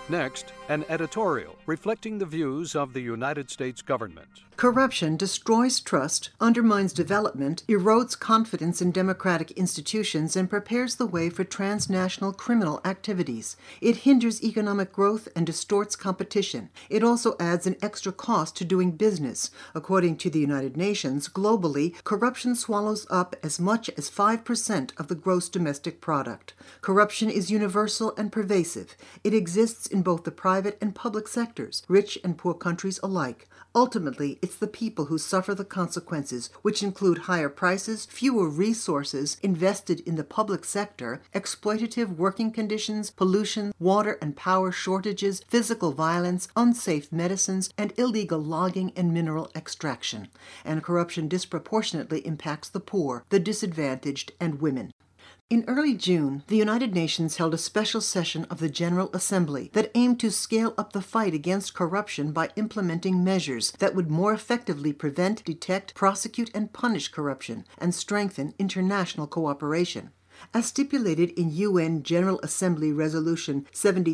Next, an editorial reflecting the views of the United States government. Corruption destroys trust, undermines development, erodes confidence in democratic institutions, and prepares the way for transnational criminal activities. It hinders economic growth and distorts competition. It also adds an extra cost to doing business. According to the United Nations, globally, corruption swallows up as much as 5% of the gross domestic product. Corruption is universal and pervasive. It exists in both the private and public sectors, rich and poor countries alike. Ultimately, it's the people who suffer the consequences, which include higher prices, fewer resources invested in the public sector, exploitative working conditions, pollution, water and power shortages, physical violence, unsafe medicines, and illegal logging and mineral extraction. And corruption disproportionately impacts the poor, the disadvantaged, and women. In early June, the United Nations held a special session of the General Assembly that aimed to scale up the fight against corruption by implementing measures that would more effectively prevent, detect, prosecute, and punish corruption, and strengthen international cooperation. As stipulated in UN General Assembly Resolution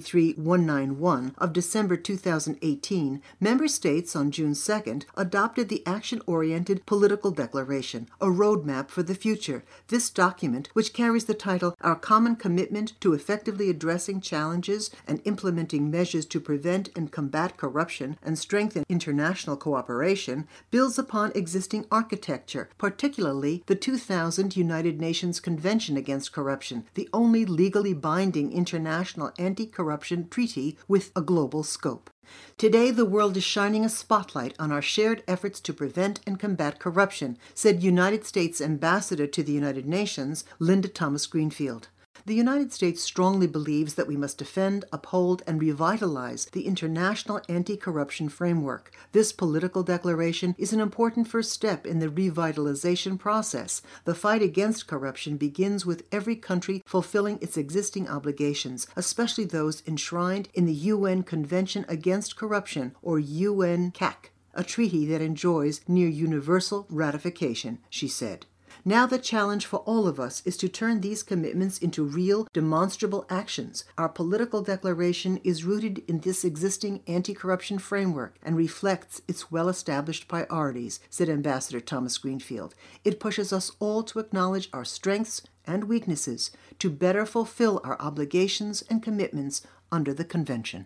73191 of December 2018, member states on June 2nd adopted the Action-Oriented Political Declaration, a roadmap for the future. This document, which carries the title Our Common Commitment to Effectively Addressing Challenges and Implementing Measures to Prevent and Combat Corruption and Strengthen International Cooperation, builds upon existing architecture, particularly the 2000 United Nations Convention Against Corruption, the only legally binding international anti-corruption treaty with a global scope. Today, the world is shining a spotlight on our shared efforts to prevent and combat corruption, said United States Ambassador to the United Nations, Linda Thomas-Greenfield. The United States strongly believes that we must defend, uphold, and revitalize the international anti-corruption framework. This political declaration is an important first step in the revitalization process. The fight against corruption begins with every country fulfilling its existing obligations, especially those enshrined in the UN Convention Against Corruption, or UNCAC, a treaty that enjoys near universal ratification, she said. Now the challenge for all of us is to turn these commitments into real, demonstrable actions. Our political declaration is rooted in this existing anti-corruption framework and reflects its well-established priorities, said Ambassador Thomas-Greenfield. It pushes us all to acknowledge our strengths and weaknesses to better fulfill our obligations and commitments under the Convention.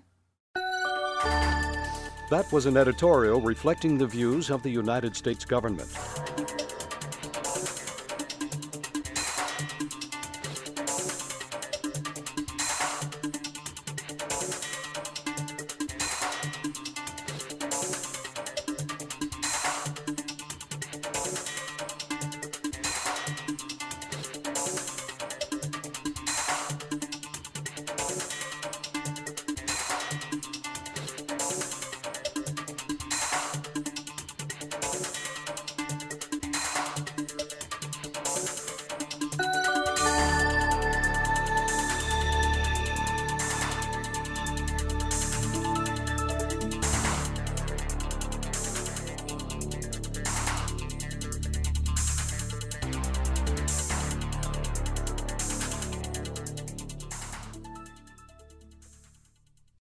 That was an editorial reflecting the views of the United States government.